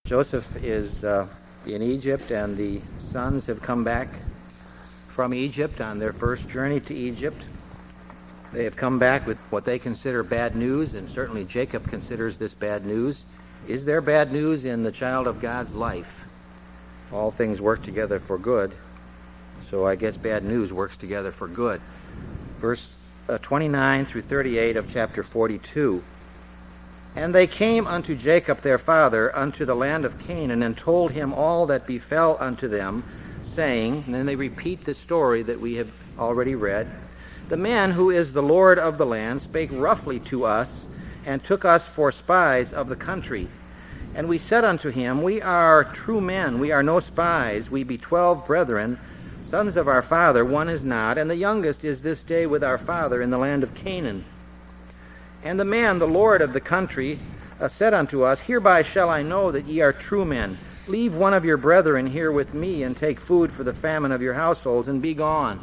Joseph is in Egypt, and the sons have come back from Egypt on their first journey to Egypt. They have come back with what they consider bad news, and certainly Jacob considers this bad news. Is there bad news in the child of God's life? All things work together for good, so I guess bad news works together for good. Verse 29 through 38 of chapter 42. And they came unto Jacob their father unto the land of Canaan, and told him all that befell unto them, saying, and then they repeat the story that we have already read, the man who is the Lord of the land spake roughly to us, and took us for spies of the country. And we said unto him, we are true men, we are no spies, we be 12 brethren, sons of our father, one is not, and the youngest is this day with our father in the land of Canaan. And the man, the Lord of the country, said unto us, hereby shall I know that ye are true men. Leave one of your brethren here with me, and take food for the famine of your households, and be gone.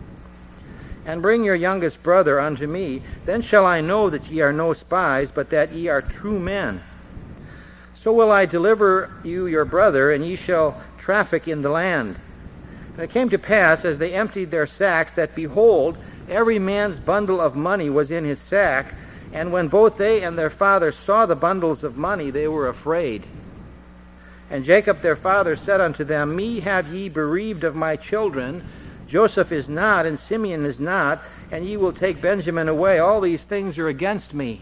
And bring your youngest brother unto me, then shall I know that ye are no spies, but that ye are true men. So will I deliver you your brother, and ye shall traffic in the land. And it came to pass, as they emptied their sacks, that behold, every man's bundle of money was in his sack. And when both they and their father saw the bundles of money, they were afraid. And Jacob their father said unto them, me have ye bereaved of my children. Joseph is not, and Simeon is not, and ye will take Benjamin away. All these things are against me.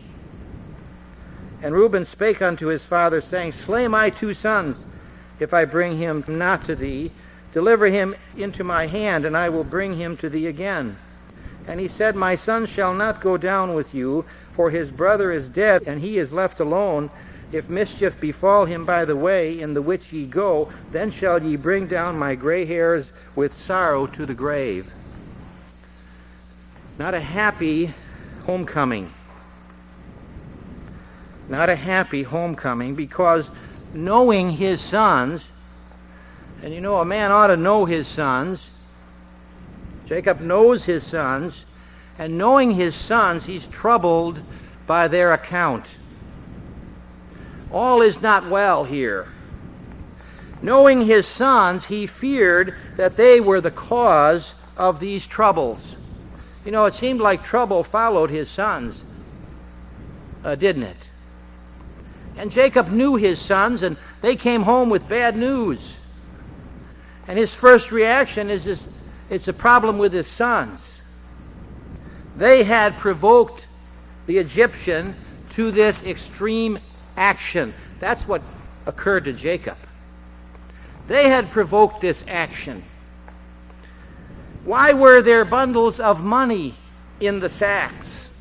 And Reuben spake unto his father, saying, slay my 2 sons, if I bring him not to thee. Deliver him into my hand, and I will bring him to thee again. And he said, my son shall not go down with you, for his brother is dead, and he is left alone. If mischief befall him by the way in the which ye go, then shall ye bring down my gray hairs with sorrow to the grave. Not a happy homecoming. Not a happy homecoming, because knowing his sons, and you know a man ought to know his sons. Jacob knows his sons, and knowing his sons, he's troubled by their account. All is not well here. Knowing his sons, he feared that they were the cause of these troubles. You know, it seemed like trouble followed his sons, didn't it? And Jacob knew his sons, and they came home with bad news. And his first reaction is it's a problem with his sons. They had provoked the Egyptian to this extreme action. That's what occurred to Jacob. They had provoked this action. Why were there bundles of money in the sacks?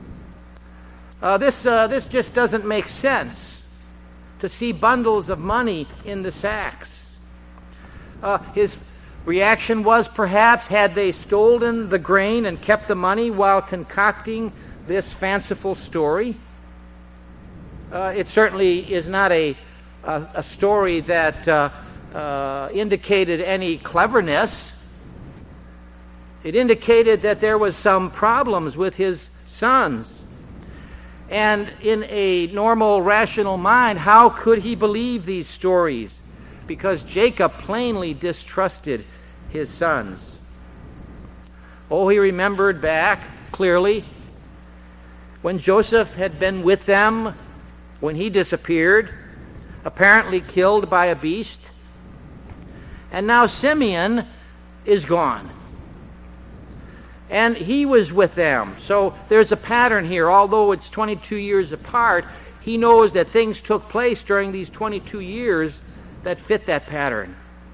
This just doesn't make sense, to see bundles of money in the sacks. His reaction was, perhaps, had they stolen the grain and kept the money while concocting this fanciful story? It certainly is not a story that indicated any cleverness. It indicated that there was some problems with his sons. And in a normal, rational mind, how could he believe these stories? Because Jacob plainly distrusted his sons. Oh, he remembered back clearly when Joseph had been with them when he disappeared, apparently killed by a beast. And now Simeon is gone. And he was with them. So there's a pattern here. Although it's 22 years apart, he knows that things took place during these 22 years that fit that pattern.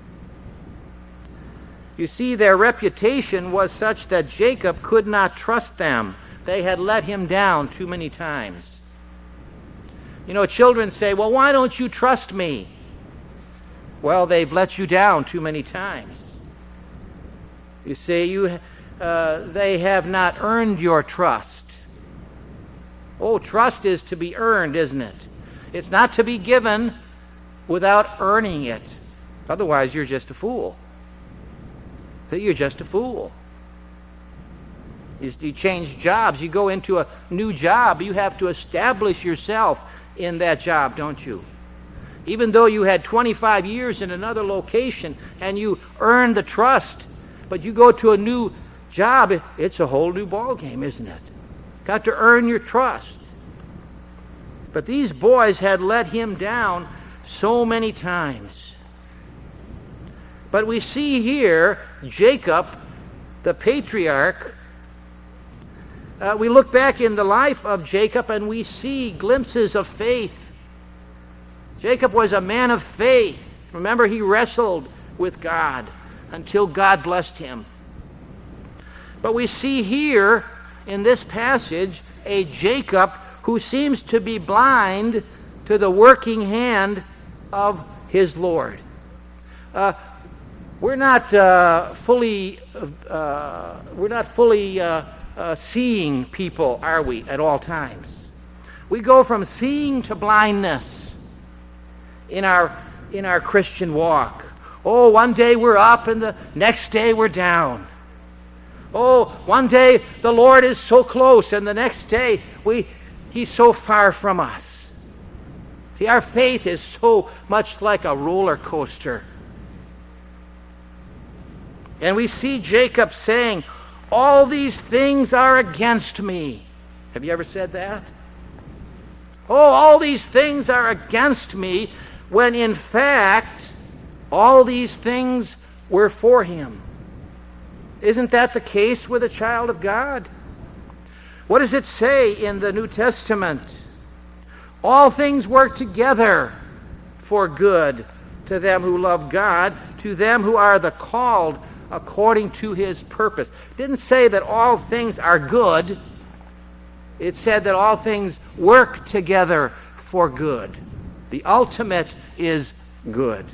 You see, their reputation was such that Jacob could not trust them. They had let him down too many times. You know, children say, well, why don't you trust me? Well, they've let you down too many times. You see, they have not earned your trust. Oh, trust is to be earned, isn't it? It's not to be given without earning it. Otherwise, you're just a fool. You're just a fool. You change jobs. You go into a new job. You have to establish yourself in that job, don't you? Even though you had 25 years in another location and you earned the trust, but you go to a new job, it's a whole new ball game, isn't it? Got to earn your trust. But these boys had let him down so many times. But we see here Jacob, the patriarch. We look back in the life of Jacob and we see glimpses of faith. Jacob was a man of faith. Remember, he wrestled with God until God blessed him. But we see here in this passage a Jacob who seems to be blind to the working hand of his Lord. We're not fully seeing people, are we, at all times? We go from seeing to blindness in our Christian walk. Oh, one day we're up and the next day we're down. Oh, one day the Lord is so close and the next day He's so far from us. See, our faith is so much like a roller coaster. And we see Jacob saying, all these things are against me. Have you ever said that? Oh, all these things are against me, when in fact, all these things were for him. Isn't that the case with a child of God? What does it say in the New Testament? All things work together for good to them who love God, to them who are the called according to his purpose. It didn't say that all things are good. It said that all things work together for good. The ultimate is good.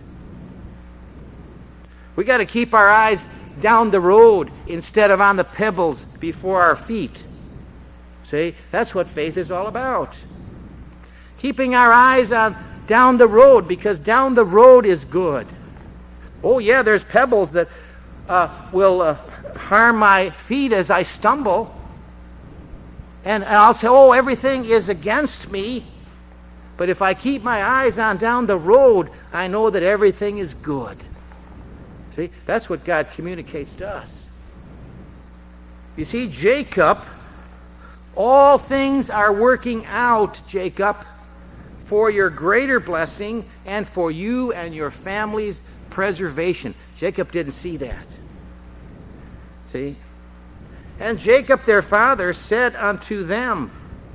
We got to keep our eyes down the road instead of on the pebbles before our feet. See, that's what faith is all about. Keeping our eyes on down the road, because down the road is good. Oh yeah, there's pebbles that will harm my feet as I stumble. And I'll say, oh, everything is against me. But if I keep my eyes on down the road, I know that everything is good. See, that's what God communicates to us. You see, Jacob, all things are working out, Jacob, for your greater blessing and for you and your family's preservation. Jacob didn't see that. See? And Jacob their father said unto them,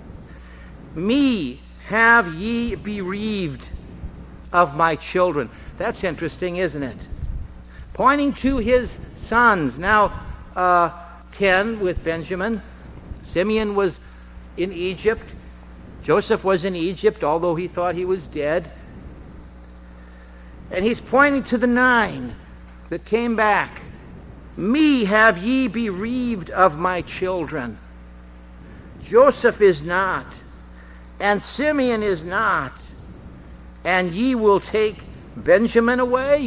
me have ye bereaved of my children. That's interesting, isn't it? Pointing to his sons. Now, 10 with Benjamin. Simeon was in Egypt. Joseph was in Egypt, although he thought he was dead. And he's pointing to the 9 that came back. Me have ye bereaved of my children. Joseph is not, and Simeon is not, and ye will take Benjamin away?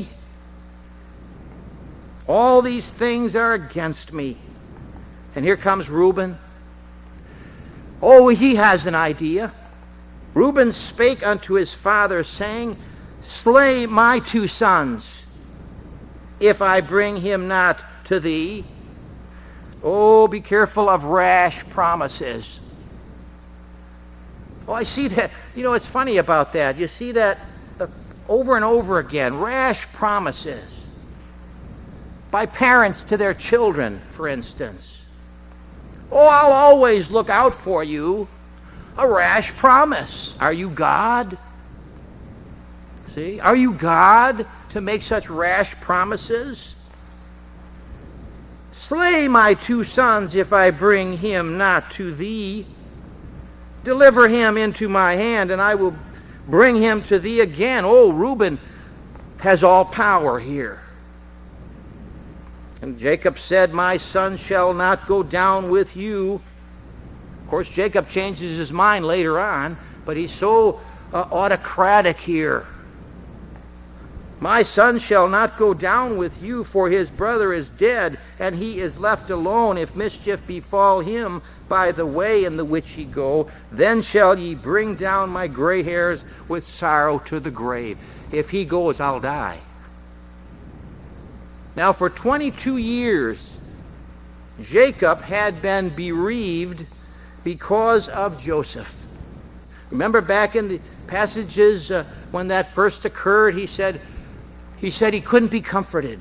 All these things are against me. And here comes Reuben. Oh, he has an idea. Reuben spake unto his father, saying, slay my 2 sons, if I bring him not to thee. Oh, be careful of rash promises. Oh, I see that. You know, it's funny about that. You see that over and over again. Rash promises. By parents to their children, for instance. Oh, I'll always look out for you. A rash promise. Are you God? See? Are you God to make such rash promises? Slay my 2 sons if I bring him not to thee. Deliver him into my hand, and I will bring him to thee again. Oh, Reuben has all power here. And Jacob said, my son shall not go down with you. Of course, Jacob changes his mind later on, but he's so autocratic here. My son shall not go down with you, for his brother is dead, and he is left alone. If mischief befall him by the way in the which ye go, then shall ye bring down my gray hairs with sorrow to the grave. If he goes, I'll die. Now, for 22 years, Jacob had been bereaved because of Joseph. Remember back in the passages when that first occurred, he said he couldn't be comforted.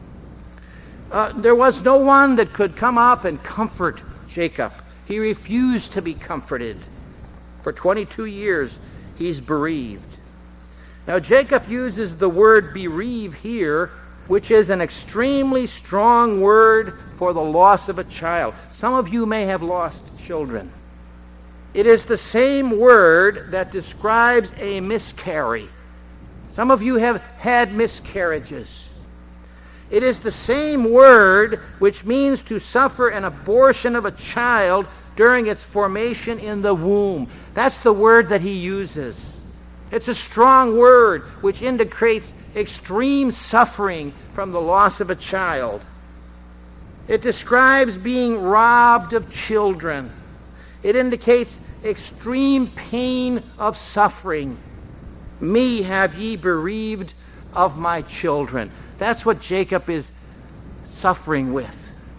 There was no one that could come up and comfort Jacob. He refused to be comforted. For 22 years, he's bereaved. Now, Jacob uses the word bereave here, which is an extremely strong word for the loss of a child. Some of you may have lost children. It is the same word that describes a miscarry. Some of you have had miscarriages. It is the same word which means to suffer an abortion of a child during its formation in the womb. That's the word that he uses. It's a strong word which indicates extreme suffering from the loss of a child. It describes being robbed of children. It indicates extreme pain of suffering. Me have ye bereaved of my children. That's what Jacob is suffering with.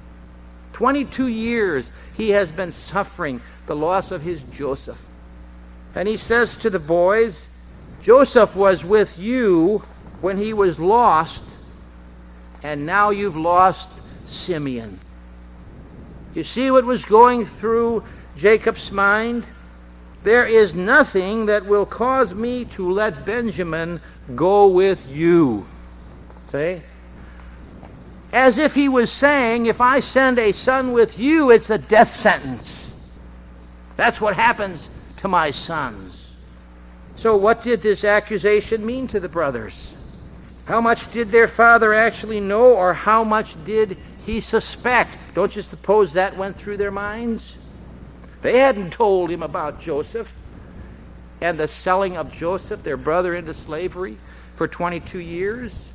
22 years he has been suffering the loss of his Joseph. And he says to the boys, Joseph was with you when he was lost, and now you've lost Simeon. You see what was going through Jacob's mind? There is nothing that will cause me to let Benjamin go with you. See? As if he was saying, if I send a son with you, it's a death sentence. That's what happens to my sons. So what did this accusation mean to the brothers? How much did their father actually know, or how much did he suspect? Don't you suppose that went through their minds? They hadn't told him about Joseph and the selling of Joseph, their brother, into slavery for 22 years.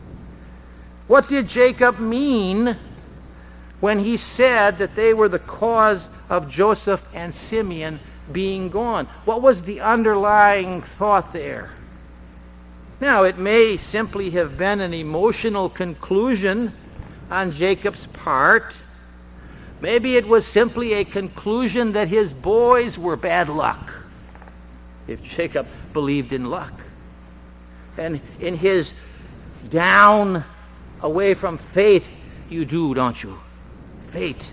What did Jacob mean when he said that they were the cause of Joseph and Simeon being gone? What was the underlying thought there? Now, it may simply have been an emotional conclusion on Jacob's part. Maybe it was simply a conclusion that his boys were bad luck, if Jacob believed in luck. And in his down away from faith, you do, don't you? Fate.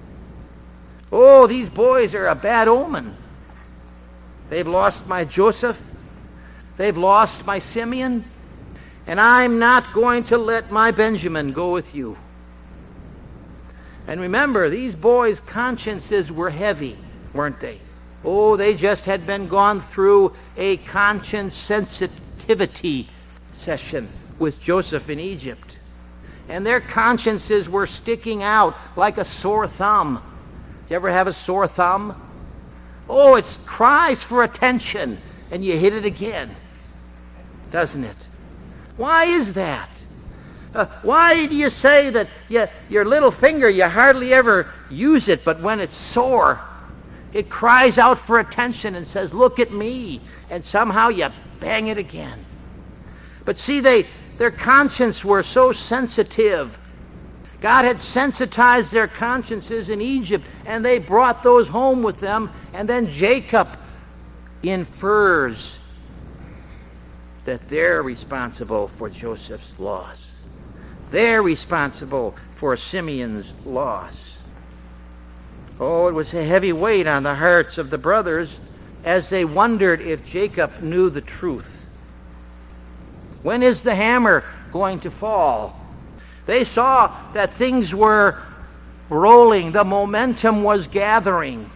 Oh, these boys are a bad omen. They've lost my Joseph. They've lost my Simeon. And I'm not going to let my Benjamin go with you. And remember, these boys' consciences were heavy, weren't they? Oh, they just had been gone through a conscience sensitivity session with Joseph in Egypt. And their consciences were sticking out like a sore thumb. Do you ever have a sore thumb? Oh, it cries for attention, and you hit it again, doesn't it? Why is that? Why do you say that your little finger, you hardly ever use it, but when it's sore, it cries out for attention and says, look at me, and somehow you bang it again. But see, their conscience were so sensitive. God had sensitized their consciences in Egypt, and they brought those home with them, and then Jacob infers that they're responsible for Joseph's loss. They're responsible for Simeon's loss. Oh, it was a heavy weight on the hearts of the brothers as they wondered if Jacob knew the truth. When is the hammer going to fall? They saw that things were rolling. The momentum was gathering.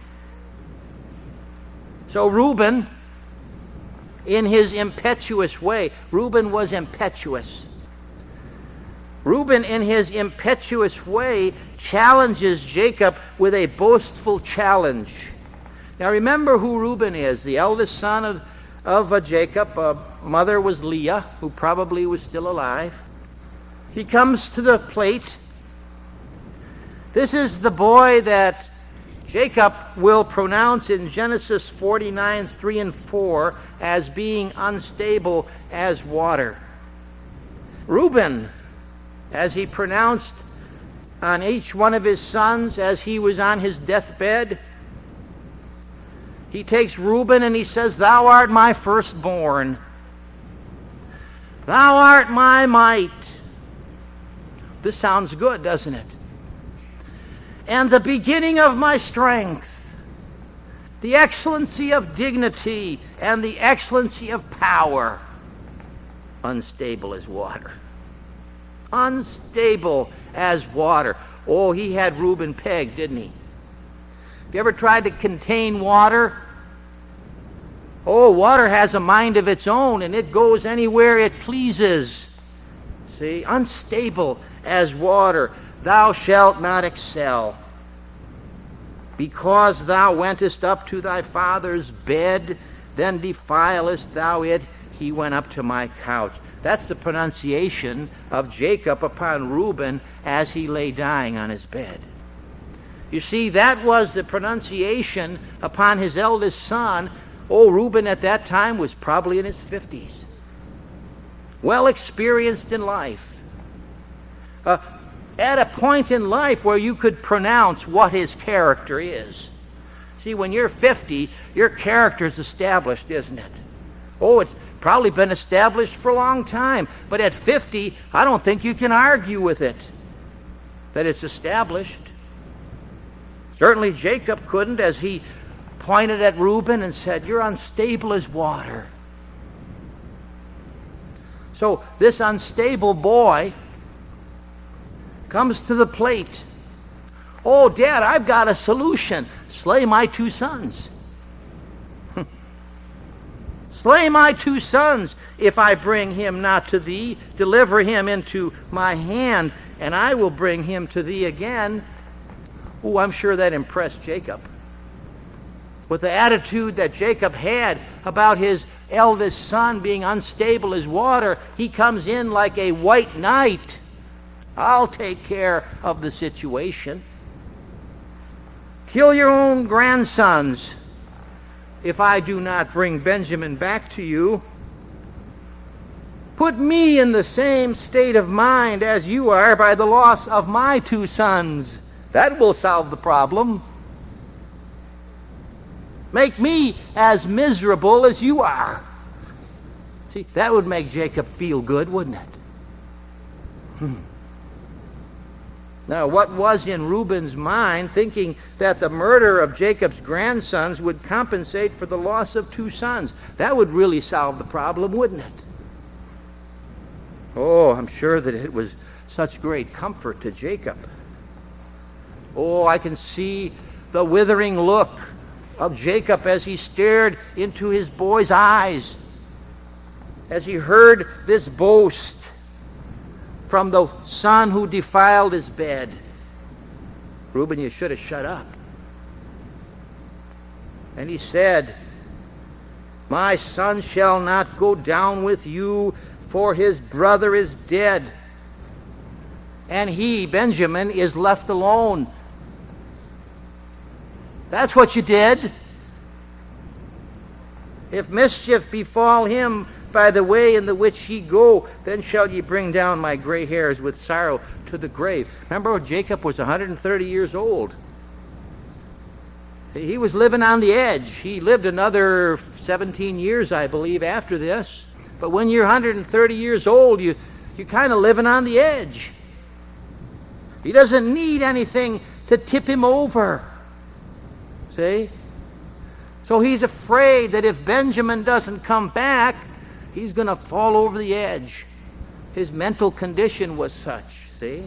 So Reuben, in his impetuous way, Reuben was impetuous. Reuben, in his impetuous way, challenges Jacob with a boastful challenge. Now remember who Reuben is, the eldest son of Jacob. Mother was Leah, who probably was still alive. He comes to the plate. This is the boy that Jacob will pronounce in Genesis 49, 3 and 4 as being unstable as water. Reuben, as he pronounced on each one of his sons as he was on his deathbed, he takes Reuben and he says, "Thou art my firstborn. Thou art my might." This sounds good, doesn't it? "And the beginning of my strength, the excellency of dignity, and the excellency of power." Unstable as water. Unstable as water. Oh, he had Reuben pegged, didn't he? Have you ever tried to contain water? Oh, water has a mind of its own, and it goes anywhere it pleases. See, unstable as water. "Thou shalt not excel. Because thou wentest up to thy father's bed, then defilest thou it. He went up to my couch." That's the pronunciation of Jacob upon Reuben as he lay dying on his bed. You see, that was the pronunciation upon his eldest son. Oh, Reuben at that time was probably in his 50s. Well experienced in life. At a point in life where you could pronounce what his character is. See, when you're 50, your character is established, isn't it? Oh, it's probably been established for a long time. But at 50, I don't think you can argue with it, that it's established. Certainly Jacob couldn't, as he pointed at Reuben and said, "You're unstable as water." So this unstable boy comes to the plate. "Oh, Dad, I've got a solution. Slay my 2 sons. Slay my 2 sons if I bring him not to thee. Deliver him into my hand, and I will bring him to thee again." Oh, I'm sure that impressed Jacob. With the attitude that Jacob had about his eldest son being unstable as water, he comes in like a white knight. "I'll take care of the situation. Kill your own grandsons if I do not bring Benjamin back to you. Put me in the same state of mind as you are by the loss of my 2 sons. That will solve the problem. Make me as miserable as you are." See, that would make Jacob feel good, wouldn't it? Now, what was in Reuben's mind, thinking that the murder of Jacob's grandsons would compensate for the loss of 2 sons? That would really solve the problem, wouldn't it? Oh, I'm sure that it was such great comfort to Jacob. Oh, I can see the withering look of Jacob as he stared into his boy's eyes, as he heard this boast from the son who defiled his bed. "Reuben, you should have shut up." And he said, "My son shall not go down with you, for his brother is dead, and he, Benjamin, is left alone." That's what you did. "If mischief befall him by the way in the which ye go, then shall ye bring down my gray hairs with sorrow to the grave." Remember, Jacob was 130 years old. He was living on the edge. He lived another 17 years, I believe, after this. But when you're 130 years old, you're kind of living on the edge. He doesn't need anything to tip him over. See? So he's afraid that if Benjamin doesn't come back, he's going to fall over the edge. His mental condition was such, see?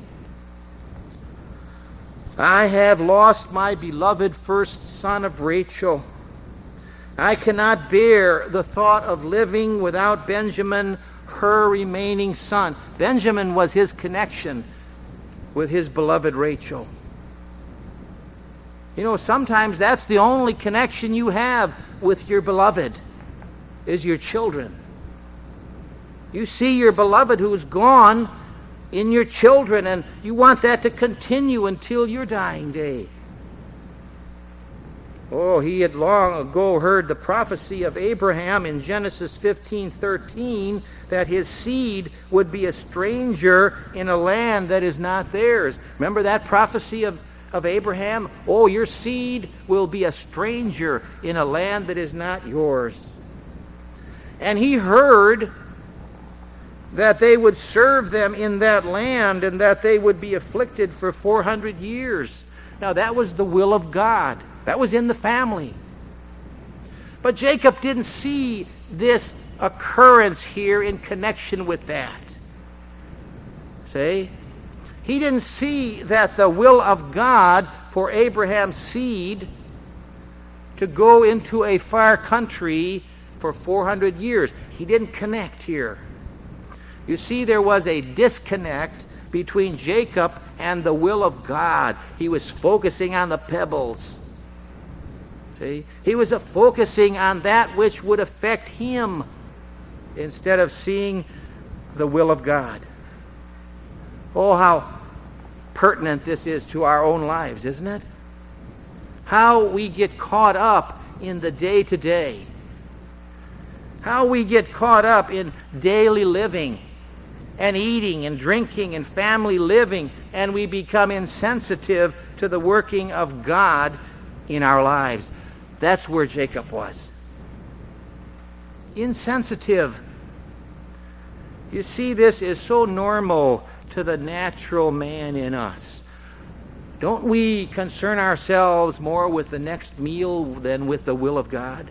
"I have lost my beloved first son of Rachel. I cannot bear the thought of living without Benjamin, her remaining son." Benjamin was his connection with his beloved Rachel. You know, sometimes that's the only connection you have with your beloved. is your children. You see your beloved who's gone in your children, and you want that to continue until your dying day. Oh, he had long ago heard the prophecy of Abraham in Genesis 15:13 that his seed would be a stranger in a land that is not theirs. Remember that prophecy of Abraham? Oh, your seed will be a stranger in a land that is not yours. And he heard that they would serve them in that land and that they would be afflicted for 400 years. Now, that was the will of God. That was in the family. But Jacob didn't see this occurrence here in connection with that. See? He didn't see that the will of God for Abraham's seed to go into a far country for 400 years. He didn't connect here. You see, there was a disconnect between Jacob and the will of God. He was focusing on the pebbles. See? He was focusing on that which would affect him instead of seeing the will of God. Oh, how pertinent this is to our own lives, isn't it? How we get caught up in the day-to-day. How we get caught up in daily living and eating and drinking and family living, and we become insensitive to the working of God in our lives. That's where Jacob was. Insensitive. You see, this is so normal to the natural man in us. Don't we concern ourselves more with the next meal than with the will of God?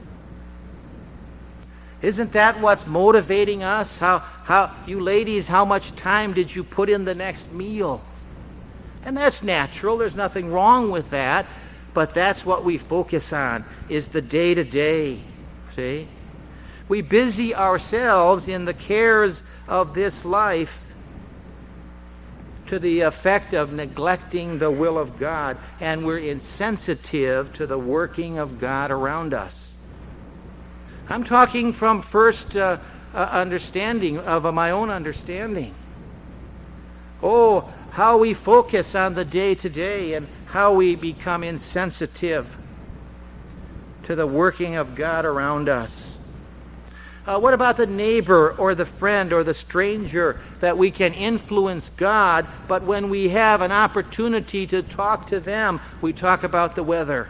Isn't that what's motivating us? How you ladies, how much time did you put in the next meal? And that's natural. There's nothing wrong with that. But that's what we focus on, is the day-to-day. See? We busy ourselves in the cares of this life to the effect of neglecting the will of God, and we're insensitive to the working of God around us. I'm talking from first understanding of my own understanding. Oh, how we focus on the day-to-day and how we become insensitive to the working of God around us. What about the neighbor or the friend or the stranger that we can influence God, but when we have an opportunity to talk to them, we talk about the weather?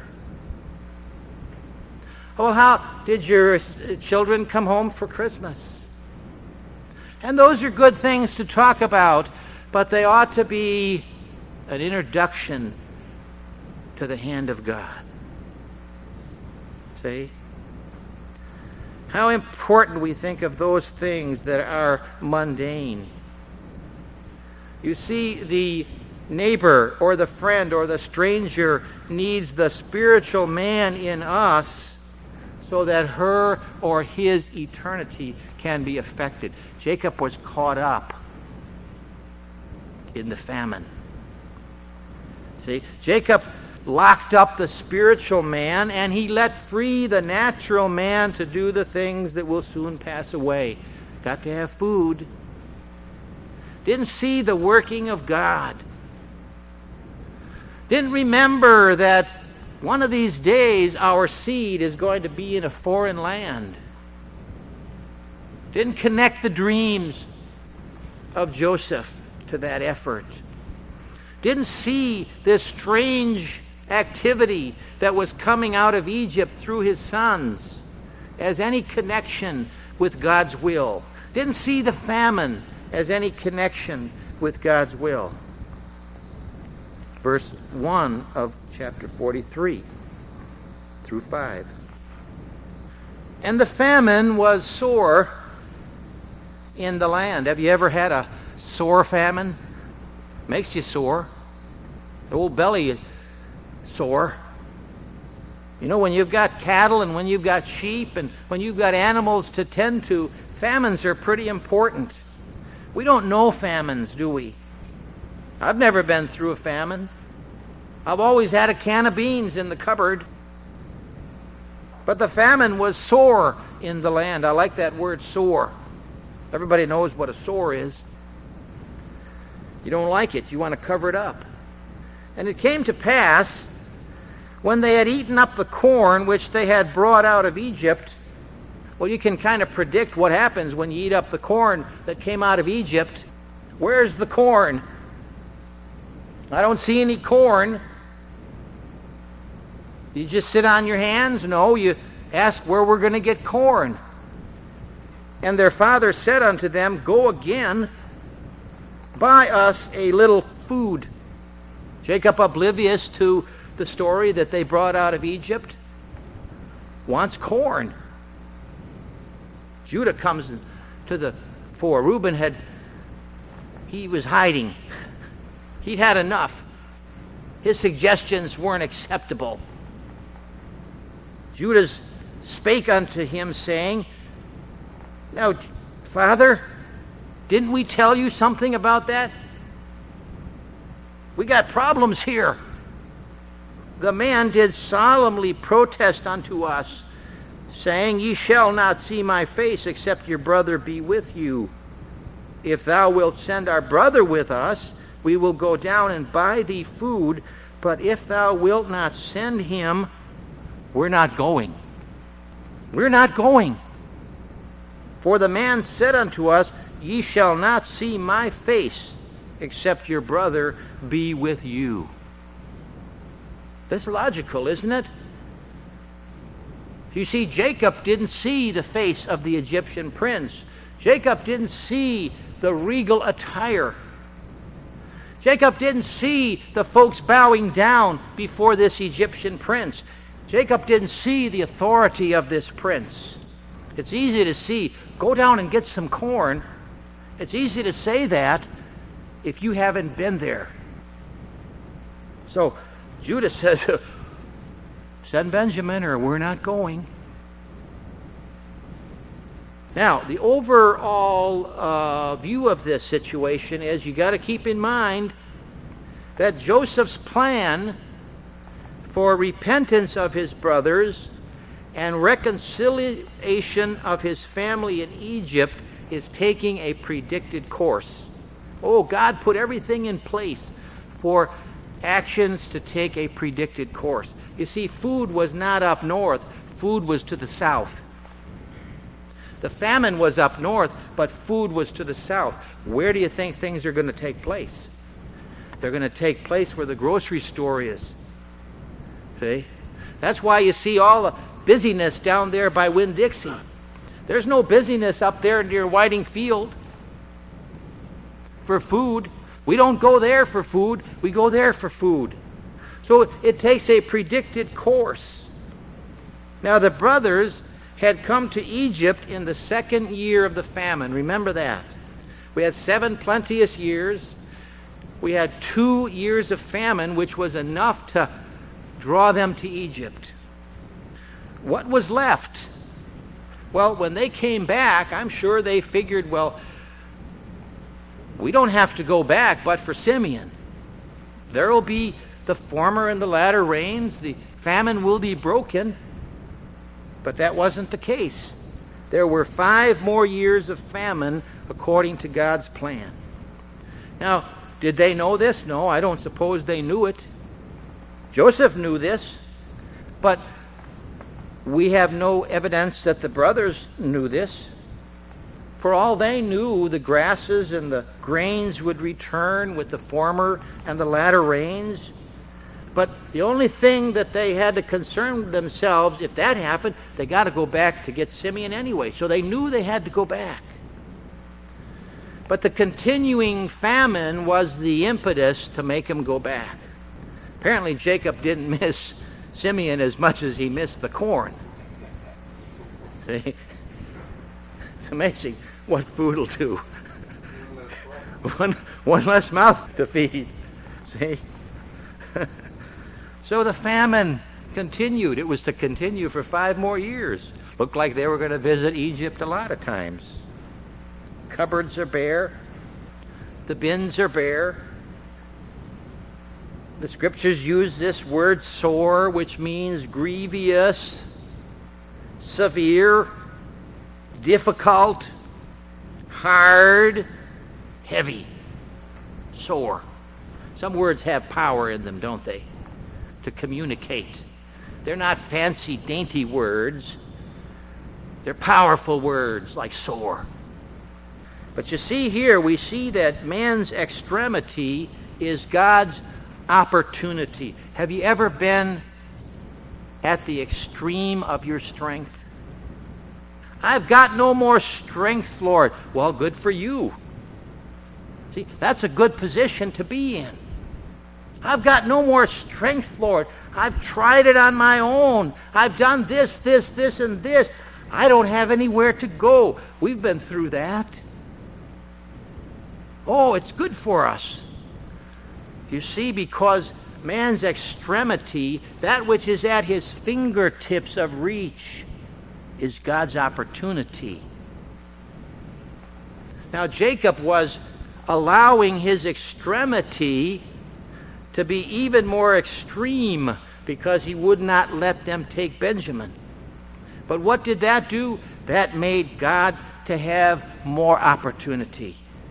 Well, how did your children come home for Christmas? And those are good things to talk about, but they ought to be an introduction to the hand of God. See? How important we think of those things that are mundane. You see, the neighbor or the friend or the stranger needs the spiritual man in us so that her or his eternity can be affected. Jacob was caught up in the famine. See, Jacob locked up the spiritual man, and he let free the natural man to do the things that will soon pass away. Got to have food. Didn't see the working of God. Didn't remember that one of these days our seed is going to be in a foreign land. Didn't connect the dreams of Joseph to that effort. Didn't see this strange activity that was coming out of Egypt through his sons as any connection with God's will. Didn't see the famine as any connection with God's will. Verse 1 of chapter 43 through 5. And the famine was sore in the land. Have you ever had a sore famine? Makes you sore. The old belly sore. You know, when you've got cattle and when you've got sheep and when you've got animals to tend to, famines are pretty important. We don't know famines, do we? I've never been through a famine. I've always had a can of beans in the cupboard. But the famine was sore in the land. I like that word, sore. Everybody knows what a sore is. You don't like it. You want to cover it up. And it came to pass, when they had eaten up the corn which they had brought out of Egypt. Well, you can kind of predict what happens when you eat up the corn that came out of Egypt. Where's the corn? I don't see any corn. Do you just sit on your hands? No, you ask where we're going to get corn. And their father said unto them, Go again, buy us a little food. Jacob, oblivious to the story that they brought out of Egypt, wants corn. Judah comes to the fore. Reuben he was hiding. He'd had enough. His suggestions weren't acceptable. Judah spake unto him, saying, Now, Father, didn't we tell you something about that? We got problems here. The man did solemnly protest unto us, saying, Ye shall not see my face, except your brother be with you. If thou wilt send our brother with us, we will go down and buy thee food. But if thou wilt not send him, we're not going. We're not going. For the man said unto us, Ye shall not see my face, except your brother be with you. That's logical, isn't it? You see, Jacob didn't see the face of the Egyptian prince. Jacob didn't see the regal attire. Jacob didn't see the folks bowing down before this Egyptian prince. Jacob didn't see the authority of this prince. It's easy to see, go down and get some corn. It's easy to say that if you haven't been there. So Judah says, Send Benjamin or we're not going. Now, the overall view of this situation is you got to keep in mind that Joseph's plan for repentance of his brothers and reconciliation of his family in Egypt is taking a predicted course. Oh, God put everything in place for actions to take a predicted course. You see, food was not up north, food was to the south. The famine was up north, but food was to the south. Where do you think things are going to take place? They're going to take place where the grocery store is. See? That's why you see all the busyness down there by Winn-Dixie. There's no busyness up there near Whiting Field for food. We don't go there for food. We go there for food. So it takes a predicted course. Now the brothers had come to Egypt in the second year of the famine. Remember that. We had 7 plenteous years. We had 2 years of famine, which was enough to draw them to Egypt. What was left? Well, when they came back, I'm sure they figured, well, we don't have to go back but for Simeon. There will be the former and the latter rains. The famine will be broken. But that wasn't the case. There were 5 more years of famine according to God's plan. Now, did they know this? No, I don't suppose they knew it. Joseph knew this, but we have no evidence that the brothers knew this. For all they knew, the grasses and the grains would return with the former and the latter rains. But the only thing that they had to concern themselves, if that happened, they got to go back to get Simeon anyway. So they knew they had to go back. But the continuing famine was the impetus to make them go back. Apparently Jacob didn't miss Simeon as much as he missed the corn. See? It's amazing what food will do. one less mouth to feed. See? So the famine continued. It was to continue for 5 more years. Looked like they were going to visit Egypt a lot of times. Cupboards are bare. The bins are bare. The scriptures use this word sore, which means grievous. severe, difficult, hard, heavy, sore. Some words have power in them, don't they? To communicate. They're not fancy, dainty words. They're powerful words like sore. But you see here, we see that man's extremity is God's opportunity. Have you ever been at the extreme of your strength? I've got no more strength, Lord. Well, good for you. See, that's a good position to be in. I've got no more strength, Lord. I've tried it on my own. I've done this, and this. I don't have anywhere to go. We've been through that. Oh, it's good for us. You see, because man's extremity, that which is at his fingertips of reach, is God's opportunity. Now, Jacob was allowing his extremity to be even more extreme because he would not let them take Benjamin. But what did that do? That made God to have more opportunity.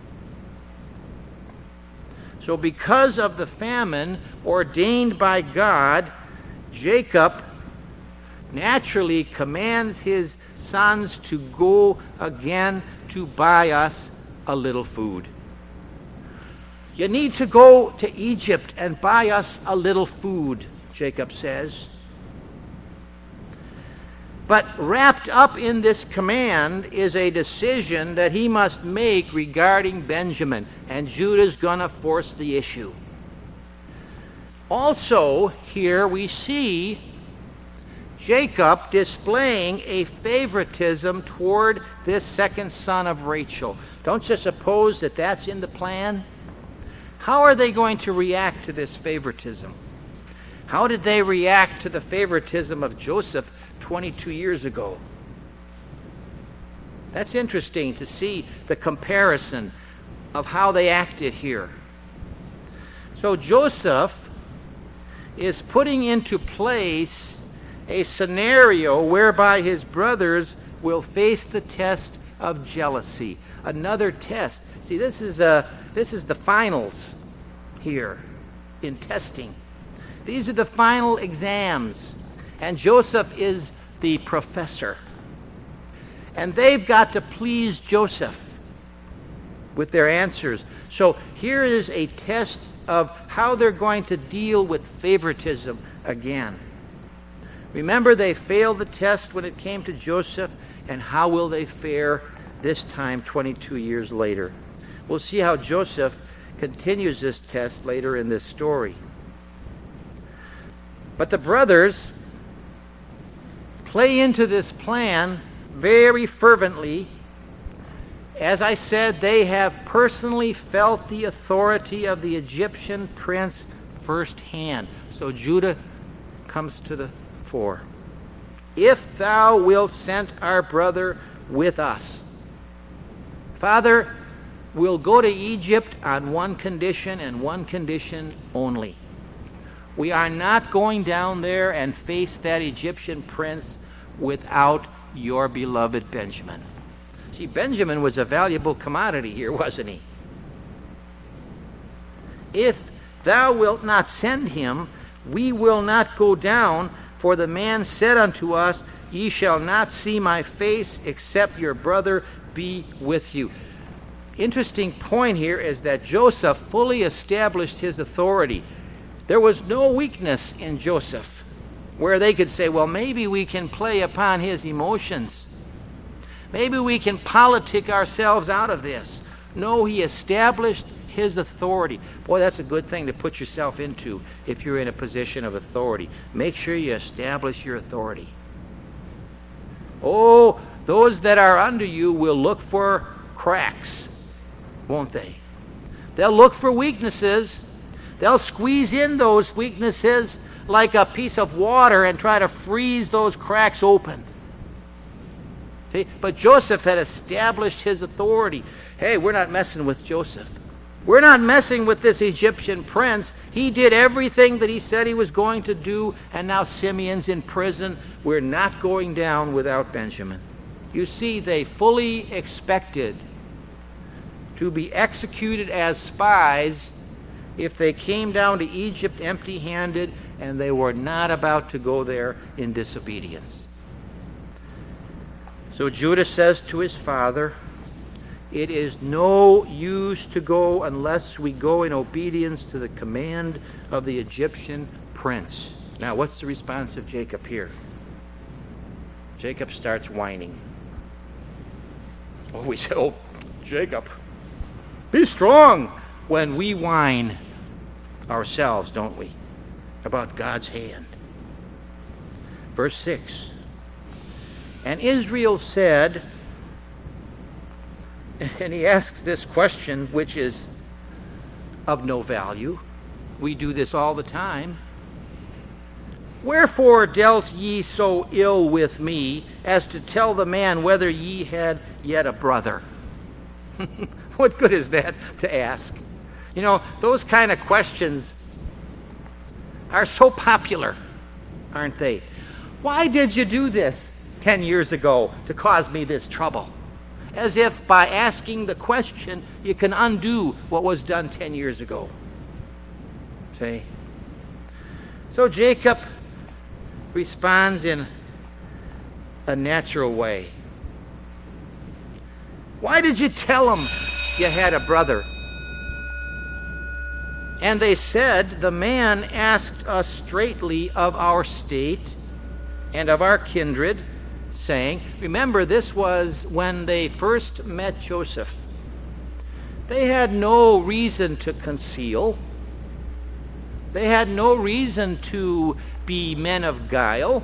So because of the famine ordained by God, Jacob naturally commands his sons to go again to buy us a little food. You need to go to Egypt and buy us a little food, Jacob says. But wrapped up in this command is a decision that he must make regarding Benjamin, and Judah's going to force the issue. Also, here we see Jacob displaying a favoritism toward this second son of Rachel. Don't you suppose that that's in the plan? How are they going to react to this favoritism? How did they react to the favoritism of Joseph 22 years ago? That's interesting to see the comparison of how they acted here. So Joseph is putting into place a scenario whereby his brothers will face the test of jealousy. Another test. See, this is the finals here in testing. These are the final exams, and Joseph is the professor. And they've got to please Joseph with their answers. So here is a test of how they're going to deal with favoritism again. Remember, they failed the test when it came to Joseph, and how will they fare this time 22 years later? We'll see how Joseph continues this test later in this story. But the brothers play into this plan very fervently. As I said, they have personally felt the authority of the Egyptian prince firsthand. So Judah comes to the fore. If thou wilt send our brother with us. Father, we'll go to Egypt on one condition and one condition only. We are not going down there and face that Egyptian prince without your beloved Benjamin. See, Benjamin was a valuable commodity here, wasn't he? If thou wilt not send him, we will not go down, for the man said unto us, Ye shall not see my face, except your brother be with you. Interesting point here is that Joseph fully established his authority. There was no weakness in Joseph where they could say, well, maybe we can play upon his emotions. Maybe we can politic ourselves out of this. No, he established his authority. Boy, that's a good thing to put yourself into if you're in a position of authority. Make sure you establish your authority. Oh, those that are under you will look for cracks, won't they? They'll look for weaknesses. They'll squeeze in those weaknesses like a piece of water and try to freeze those cracks open. See? But Joseph had established his authority. Hey, we're not messing with Joseph. We're not messing with this Egyptian prince. He did everything that he said he was going to do, and now Simeon's in prison. We're not going down without Benjamin. You see, they fully expected to be executed as spies if they came down to Egypt empty-handed, and they were not about to go there in disobedience. So Judah says to his father, "It is no use to go unless we go in obedience to the command of the Egyptian prince." Now, what's the response of Jacob here? Jacob starts whining. Oh, we say, "Oh, Jacob, be strong," when we whine ourselves, don't we, about God's hand. Verse 6. And Israel said, and he asks this question, which is of no value. We do this all the time. "Wherefore dealt ye so ill with me, as to tell the man whether ye had yet a brother?" What good is that to ask? You know, those kind of questions are so popular, aren't they? Why did you do this 10 years ago to cause me this trouble? As if by asking the question, you can undo what was done 10 years ago. See? So Jacob responds in a natural way. "Why did you tell him you had a brother?" And they said, "The man asked us straitly of our state and of our kindred, saying," remember, this was when they first met Joseph. They had no reason to conceal. They had no reason to be men of guile.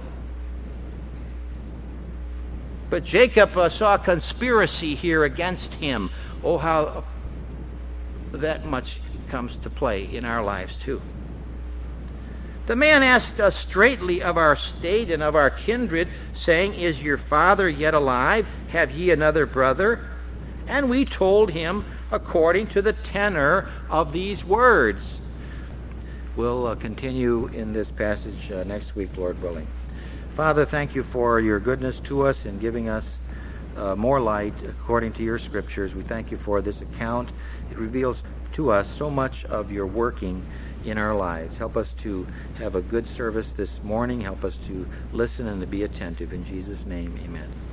But Jacob saw conspiracy here against him. Oh, how that much comes to play in our lives too. "The man asked us straitly of our state and of our kindred, saying, Is your father yet alive? Have ye another brother? And we told him according to the tenor of these words." We'll continue in this passage next week, Lord willing. Father, thank you for your goodness to us in giving us more light according to your scriptures. We thank you for this account. It reveals to us so much of your working in our lives. Help us to have a good service this morning. Help us to listen and to be attentive. In Jesus' name, amen.